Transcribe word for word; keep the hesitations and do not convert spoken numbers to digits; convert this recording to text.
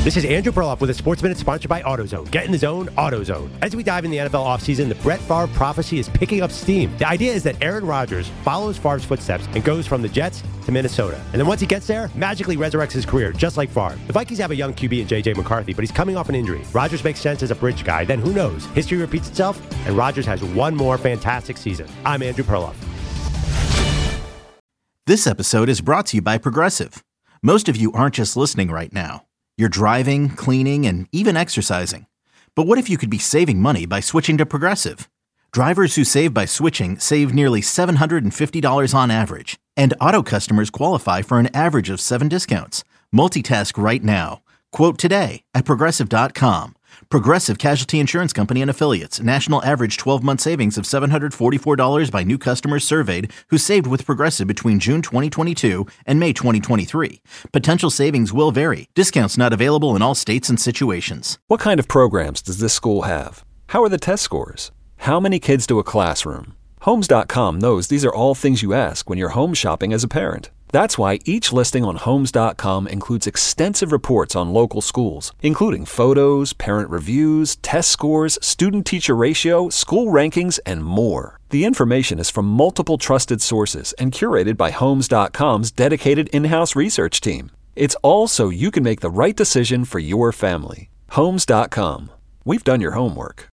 This is Andrew Perloff with a Sports Minute sponsored by AutoZone. Get in the zone, AutoZone. As we dive in the N F L offseason, the Brett Favre prophecy is picking up steam. The idea is that Aaron Rodgers follows Favre's footsteps and goes from the Jets to Minnesota. And then once he gets there, magically resurrects his career, just like Favre. The Vikings have a young Q B in J J McCarthy, but he's coming off an injury. Rodgers makes sense as a bridge guy. Then who knows? History repeats itself, and Rodgers has one more fantastic season. I'm Andrew Perloff. This episode is brought to you by Progressive. Most of you aren't just listening right now. You're driving, cleaning, and even exercising. But what if you could be saving money by switching to Progressive? Drivers who save by switching save nearly seven hundred fifty dollars on average. And auto customers qualify for an average of seven discounts. Multitask right now. Quote today at Progressive dot com. Progressive Casualty Insurance Company and Affiliates. National average twelve-month savings of seven hundred forty-four dollars by new customers surveyed who saved with Progressive between June twenty twenty-two and May twenty twenty-three. Potential savings will vary. Discounts not available in all states and situations. What kind of programs does this school have? How are the test scores? How many kids do a classroom? Homes dot com knows these are all things you ask when you're home shopping as a parent. That's why each listing on Homes dot com includes extensive reports on local schools, including photos, parent reviews, test scores, student-teacher ratio, school rankings, and more. The information is from multiple trusted sources and curated by Homes dot com's dedicated in-house research team. It's all so you can make the right decision for your family. Homes dot com. We've done your homework.